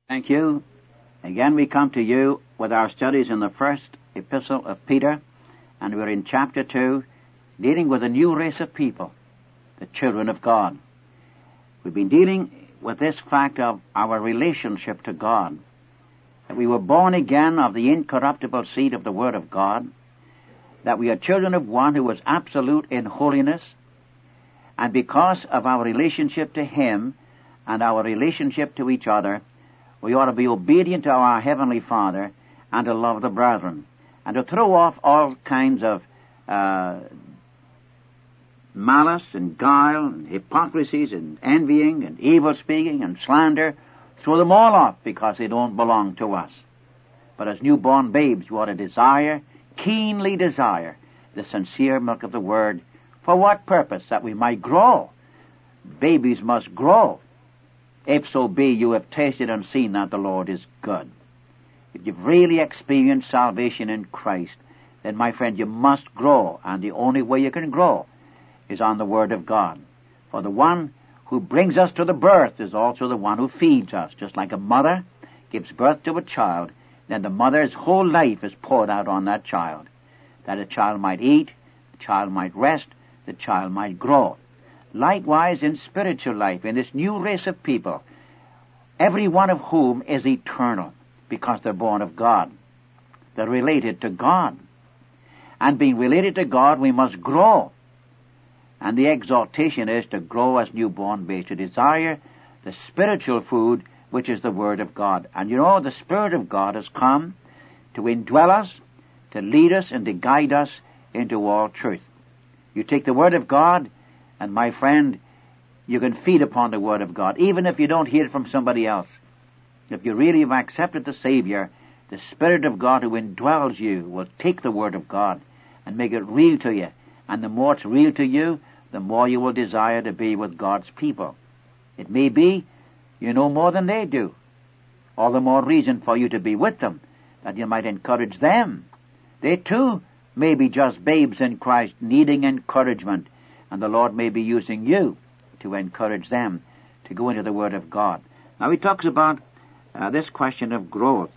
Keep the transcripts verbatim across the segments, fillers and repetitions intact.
Thank you. Again we come to you with our studies in the first epistle of Peter, and we're in chapter two, dealing with a new race of people, the children of God. We've been dealing with this fact of our relationship to God, that we were born again of the incorruptible seed of the Word of God, that we are children of one who was absolute in holiness, and because of our relationship to Him and our relationship to each other, we ought to be obedient to our Heavenly Father and to love the brethren, and to throw off all kinds of uh, malice and guile and hypocrisies and envying and evil speaking and slander. Throw them all off because they don't belong to us. But as newborn babes, you ought to desire, keenly desire, the sincere milk of the Word. For what purpose? That we might grow. Babies must grow. If so be you have tasted and seen that the Lord is good. If you've really experienced salvation in Christ, then my friend, you must grow. And the only way you can grow is on the Word of God. For the one who brings us to the birth is also the one who feeds us. Just like a mother gives birth to a child, then the mother's whole life is poured out on that child. That a child might eat, the child might rest, the child might grow. Likewise in spiritual life, in this new race of people, every one of whom is eternal, because they're born of God. They're related to God. And being related to God, we must grow. And the exhortation is to grow as newborn babes, to desire the spiritual food, which is the Word of God. And you know, the Spirit of God has come to indwell us, to lead us, and to guide us into all truth. You take the Word of God, and my friend, you can feed upon the Word of God, even if you don't hear it from somebody else. If you really have accepted the Savior, the Spirit of God who indwells you will take the Word of God and make it real to you. And the more it's real to you, the more you will desire to be with God's people. It may be you know more than they do. All the more reason for you to be with them, that you might encourage them. They too may be just babes in Christ, needing encouragement, and the Lord may be using you to encourage them to go into the Word of God. Now he talks about uh, this question of growth.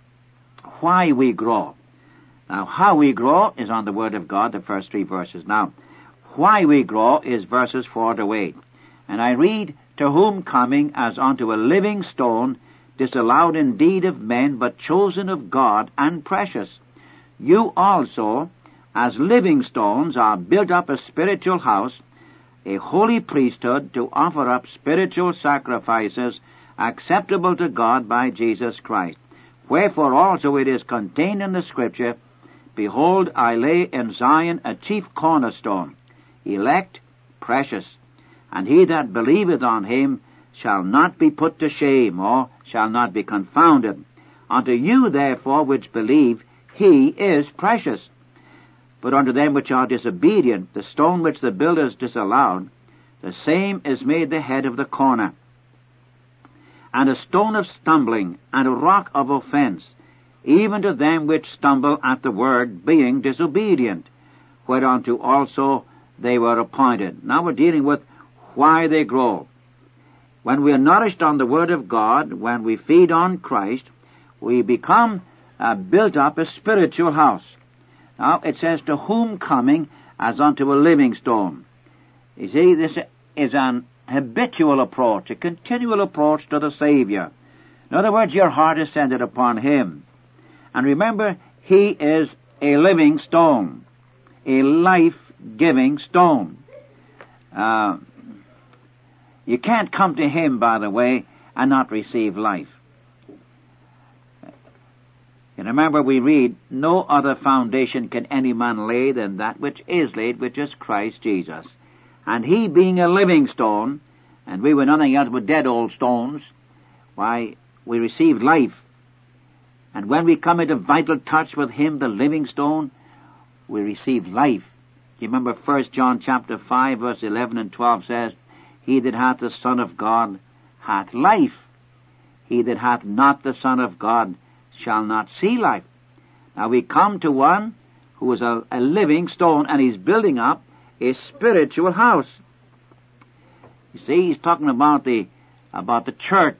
Why we grow. Now how we grow is on the Word of God, the first three verses. Now, why we grow is verses four to eight. And I read, to whom coming as unto a living stone, disallowed indeed of men, but chosen of God and precious. You also, as living stones, are built up a spiritual house, a holy priesthood, to offer up spiritual sacrifices acceptable to God by Jesus Christ. Wherefore also it is contained in the Scripture, Behold, I lay in Zion a chief cornerstone, elect, precious, and he that believeth on him shall not be put to shame, or shall not be confounded. Unto you therefore which believe, he is precious. But unto them which are disobedient, the stone which the builders disallowed, the same is made the head of the corner, and a stone of stumbling, and a rock of offense, even to them which stumble at the word, being disobedient, whereunto also they were appointed. Now we're dealing with why they grow. When we are nourished on the Word of God, when we feed on Christ, we become uh, built up a spiritual house. Now it says, to whom coming as unto a living stone. You see, this is an habitual approach, a continual approach to the Savior. In other words, your heart is centered upon Him. And remember, He is a living stone, a life-giving stone. Uh, you can't come to Him, by the way, and not receive life. And remember, we read, no other foundation can any man lay than that which is laid, which is Christ Jesus. And He being a living stone, and we were nothing else but dead old stones, why, we received life. And when we come into vital touch with Him, the living stone, we receive life. You remember First John chapter five, verse eleven and twelve says, He that hath the Son of God hath life. He that hath not the Son of God shall not see life. Now we come to one who is a, a living stone, and he's building up a spiritual house. You see, he's talking about the about the church,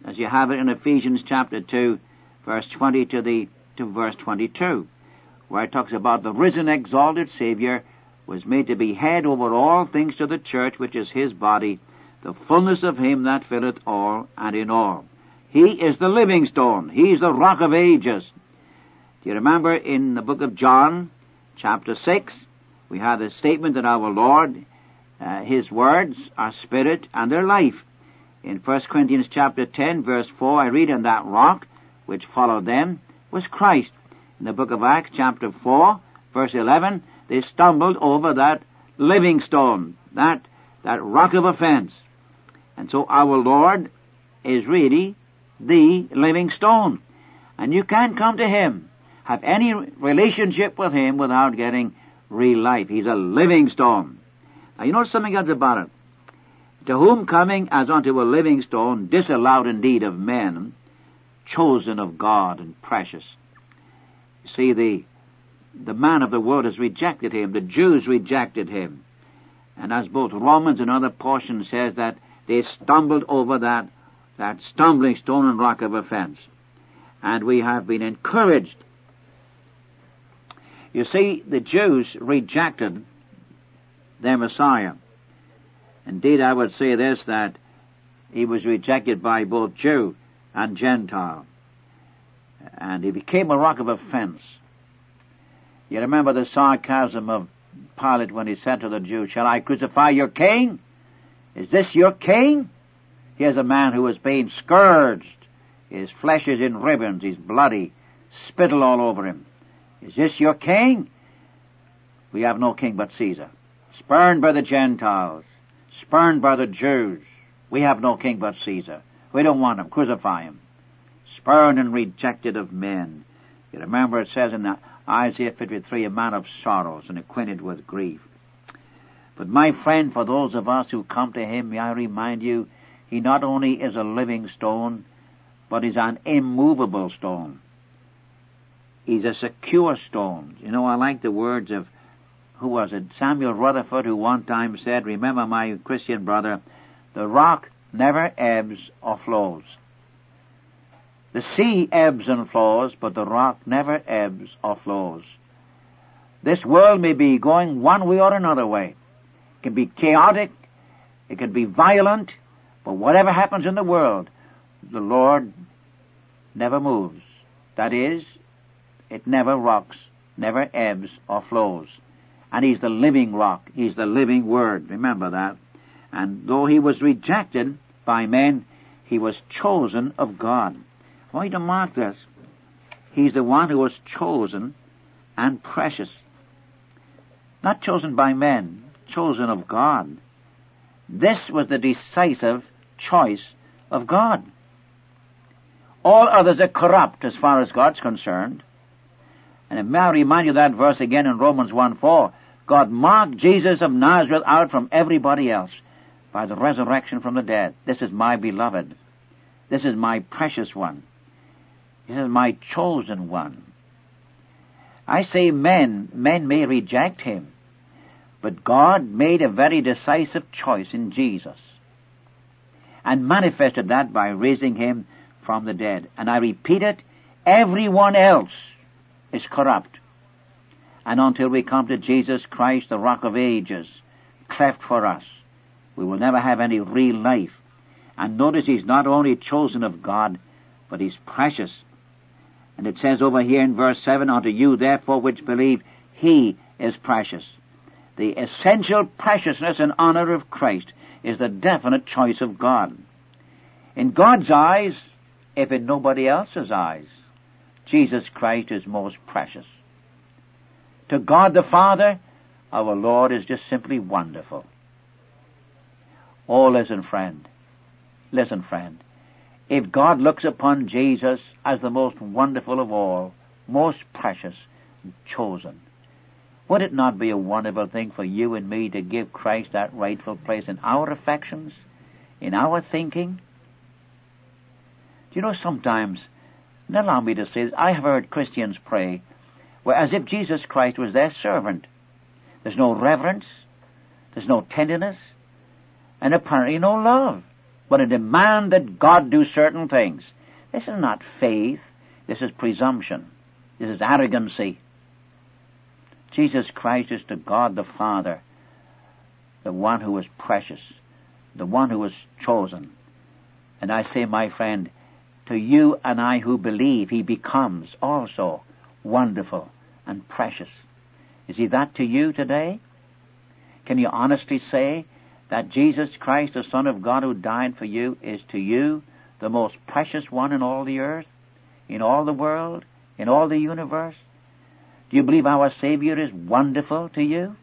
as you have it in Ephesians chapter two, verse twenty to the to verse twenty-two, where it talks about the risen, exalted Savior was made to be head over all things to the church, which is his body, the fullness of him that filleth all and in all. He is the living stone. He is the rock of ages. Do you remember in the book of John, chapter six, we had a statement that our Lord, uh, his words are spirit and their life. In First Corinthians chapter ten, verse four, I read, and that rock which followed them was Christ. In the book of Acts chapter four, verse eleven, they stumbled over that living stone, that, that rock of offense. And so our Lord is really the living stone. And you can't come to him, have any relationship with him without getting real life. He's a living stone. Now you know something else about it. To whom coming as unto a living stone, disallowed indeed of men, chosen of God and precious. You see, the, the man of the world has rejected him. The Jews rejected him. And as both Romans and other portions says, that they stumbled over that, that stumbling stone and rock of offense. And we have been encouraged. You see, the Jews rejected their Messiah. Indeed, I would say this, that he was rejected by both Jew and Gentile. And he became a rock of offense. You remember the sarcasm of Pilate when he said to the Jews, shall I crucify your king? Is this your king? Here's a man who is being scourged. His flesh is in ribbons. He's bloody. Spittle all over him. Is this your king? We have no king but Caesar. Spurned by the Gentiles. Spurned by the Jews. We have no king but Caesar. We don't want him. Crucify him. Spurned and rejected of men. You remember it says in Isaiah fifty-three, a man of sorrows and acquainted with grief. But my friend, for those of us who come to him, may I remind you, he not only is a living stone, but he's an immovable stone. He's a secure stone. You know, I like the words of, who was it? Samuel Rutherford, who one time said, remember my Christian brother, the rock never ebbs or flows. The sea ebbs and flows, but the rock never ebbs or flows. This world may be going one way or another way. It can be chaotic, it can be violent, but whatever happens in the world, the Lord never moves. That is, it never rocks, never ebbs or flows. And he's the living rock. He's the living word. Remember that. And though he was rejected by men, he was chosen of God. I want you to mark this. He's the one who was chosen and precious. Not chosen by men, chosen of God. This was the decisive choice of God. All others are corrupt as far as God's concerned. And may I remind you that verse again in Romans one four. God marked Jesus of Nazareth out from everybody else by the resurrection from the dead. This is my beloved. This is my precious one. This is my chosen one. I say men, men may reject him, but God made a very decisive choice in Jesus and manifested that by raising him from the dead. And I repeat it, everyone else is corrupt. And until we come to Jesus Christ, the rock of ages, cleft for us, we will never have any real life. And notice he's not only chosen of God, but he's precious. And it says over here in verse seven, unto you therefore which believe, he is precious. The essential preciousness and honor of Christ is the definite choice of God. In God's eyes, if in nobody else's eyes, Jesus Christ is most precious. To God the Father, our Lord is just simply wonderful. Oh, listen, friend. Listen, friend. If God looks upon Jesus as the most wonderful of all, most precious, and chosen, would it not be a wonderful thing for you and me to give Christ that rightful place in our affections, in our thinking? Do you know, sometimes, and allow me to say this, I have heard Christians pray where as if Jesus Christ was their servant. There's no reverence, there's no tenderness, and apparently no love. but a demand that God do certain things. This is not faith. This is presumption. This is arrogancy. Jesus Christ is to God the Father, the one who was precious, the one who was chosen. And I say, my friend, to you and I who believe, he becomes also wonderful and precious. Is he that to you today? Can you honestly say that Jesus Christ, the Son of God who died for you, is to you the most precious one in all the earth, in all the world, in all the universe? Do you believe our Savior is wonderful to you?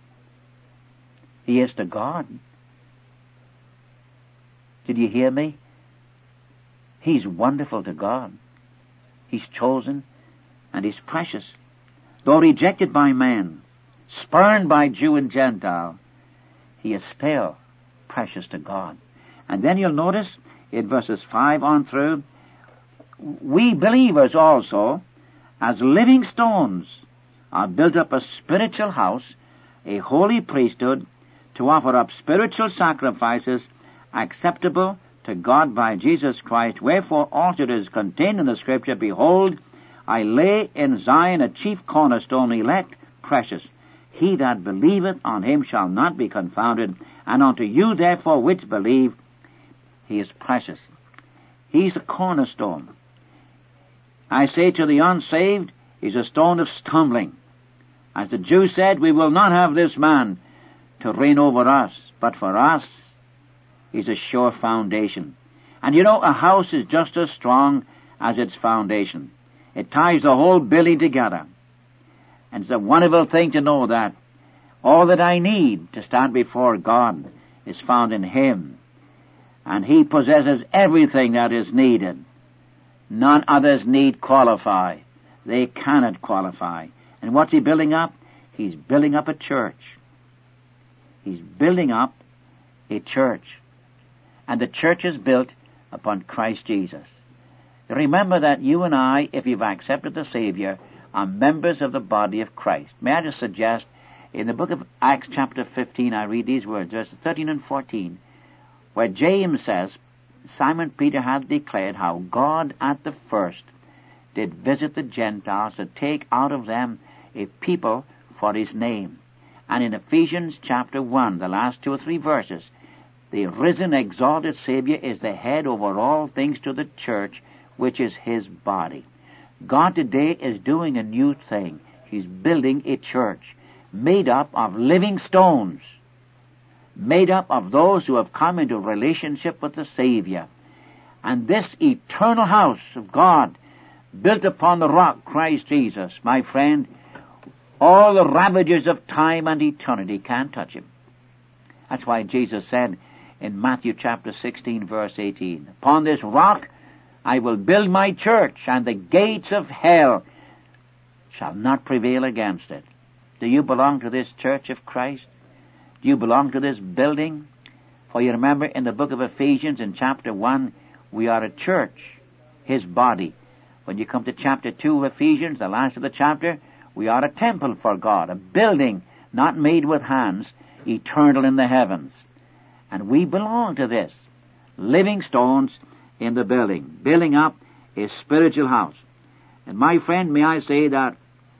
He is to God. Did you hear me? He's wonderful to God. He's chosen and he's precious. Though rejected by men, spurned by Jew and Gentile, he is still precious to God. And then you'll notice in verses five on through, we believers also, as living stones, are built up a spiritual house, a holy priesthood, to offer up spiritual sacrifices acceptable to God by Jesus Christ. Wherefore also it is contained in the Scripture, Behold, I lay in Zion a chief cornerstone, elect, precious. He that believeth on him shall not be confounded. And unto you therefore which believe, he is precious. He's the cornerstone. I say to the unsaved, he's a stone of stumbling. As the Jews said, we will not have this man to reign over us, but for us, he's a sure foundation. And you know, a house is just as strong as its foundation. It ties the whole building together. And it's a wonderful thing to know that all that I need to stand before God is found in him. And he possesses everything that is needed. None others need qualify. They cannot qualify. And what's he building up? He's building up a church. He's building up a church. And the church is built upon Christ Jesus. Remember that you and I, if you've accepted the Savior, are members of the body of Christ. May I just suggest, in the book of Acts chapter fifteen, I read these words, verses thirteen and fourteen, where James says, Simon Peter had declared how God at the first did visit the Gentiles to take out of them a people for his name. And in Ephesians chapter one, the last two or three verses, the risen, exalted Savior is the head over all things to the church, which is his body. God today is doing a new thing. He's building a church made up of living stones, made up of those who have come into relationship with the Savior. And this eternal house of God, built upon the rock, Christ Jesus, my friend, all the ravages of time and eternity can't touch him. That's why Jesus said in Matthew chapter sixteen, verse eighteen, Upon this rock I will build my church, and the gates of hell shall not prevail against it. Do you belong to this church of Christ? Do you belong to this building? For you remember in the book of Ephesians in chapter one, we are a church, his body. When you come to chapter two of Ephesians, the last of the chapter, we are a temple for God, a building not made with hands, eternal in the heavens. And we belong to this. Living stones in the building, building up a spiritual house. And my friend, may I say that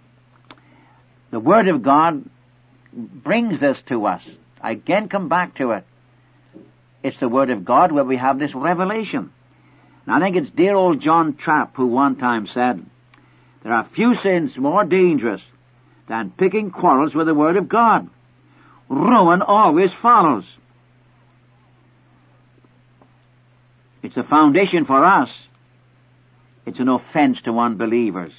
the Word of God brings this to us. I again come back to it. It's the Word of God where we have this revelation. And I think it's dear old John Trapp who one time said, there are few sins more dangerous than picking quarrels with the Word of God. Ruin always follows. It's a foundation for us. It's an offense to unbelievers.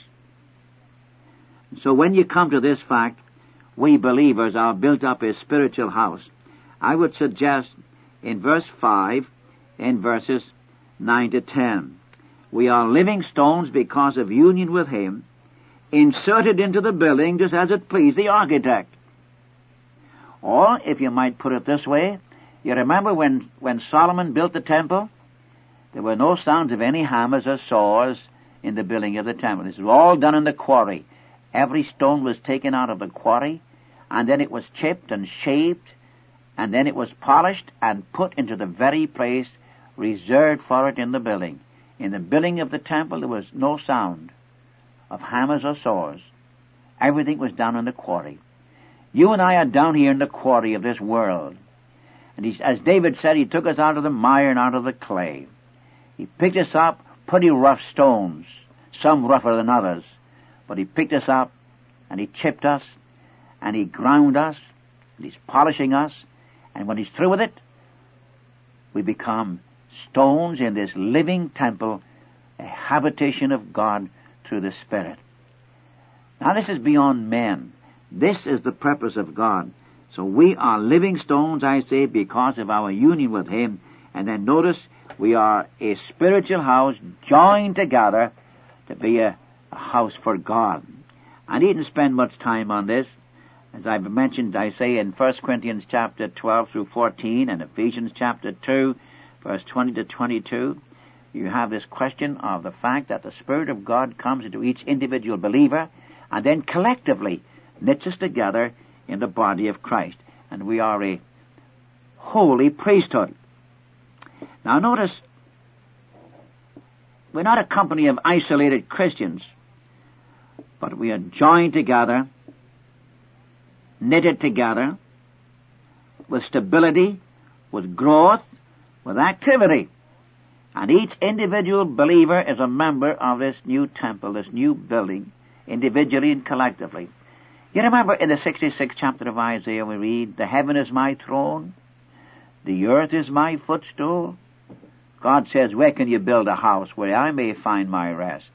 So when you come to this fact, we believers are built up a spiritual house. I would suggest in verse five, in verses nine to ten, we are living stones because of union with him, inserted into the building just as it pleased the architect. Or, if you might put it this way, you remember when, when Solomon built the temple? There were no sounds of any hammers or saws in the building of the temple. This was all done in the quarry. Every stone was taken out of the quarry, and then it was chipped and shaped, and then it was polished and put into the very place reserved for it in the building. In the building of the temple there was no sound of hammers or saws. Everything was down in the quarry. You and I are down here in the quarry of this world. And he, as David said, he took us out of the mire and out of the clay. He picked us up, pretty rough stones, some rougher than others. But he picked us up, and he chipped us, and he ground us, and he's polishing us. And when he's through with it, we become stones in this living temple, a habitation of God through the Spirit. Now this is beyond men. This is the purpose of God. So we are living stones, I say, because of our union with Him. And then notice, we are a spiritual house joined together to be a, a house for God. I needn't spend much time on this. As I've mentioned, I say in First Corinthians chapter twelve through fourteen and Ephesians chapter two, verse twenty to twenty-two, you have this question of the fact that the Spirit of God comes into each individual believer and then collectively knits us together in the body of Christ. And we are a holy priesthood. Now notice, we're not a company of isolated Christians, but we are joined together, knitted together, with stability, with growth, with activity. And each individual believer is a member of this new temple, this new building, individually and collectively. You remember in the sixty-sixth chapter of Isaiah we read, "The heaven is my throne, the earth is my footstool." God says, where can you build a house where I may find my rest?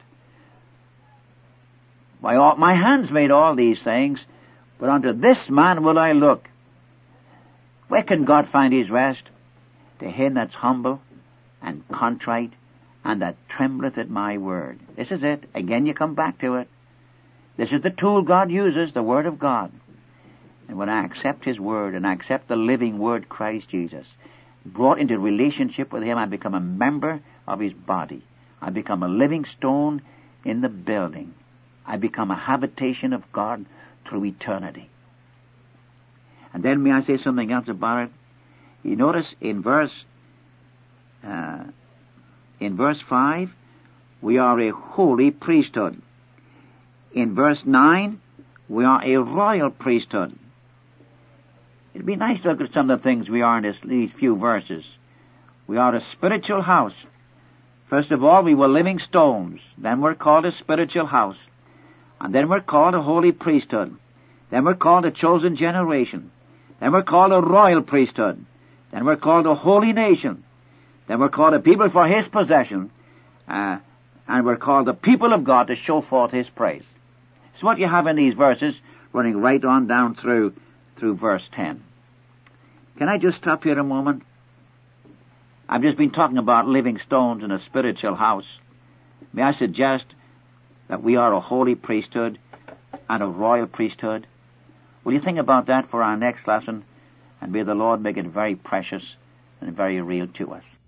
My, all, my hands made all these things, but unto this man will I look. Where can God find his rest? To him that's humble and contrite and that trembleth at my word. This is it. Again you come back to it. This is the tool God uses, the Word of God. And when I accept His Word and I accept the living Word, Christ Jesus, brought into relationship with Him, I become a member of His body. I become a living stone in the building. I become a habitation of God through eternity. And then may I say something else about it? You notice in verse, uh, in verse five, we are a holy priesthood. In verse nine, we are a royal priesthood. It'd be nice to look at some of the things we are in this, these few verses. We are a spiritual house. First of all, we were living stones. Then we're called a spiritual house. And then we're called a holy priesthood. Then we're called a chosen generation. Then we're called a royal priesthood. Then we're called a holy nation. Then we're called a people for His possession. Uh, and we're called the people of God to show forth His praise. So what you have in these verses, running right on down through through verse ten. Can I just stop here a moment? I've just been talking about living stones in a spiritual house. May I suggest that we are a holy priesthood and a royal priesthood? Will you think about that for our next lesson? And may the Lord make it very precious and very real to us.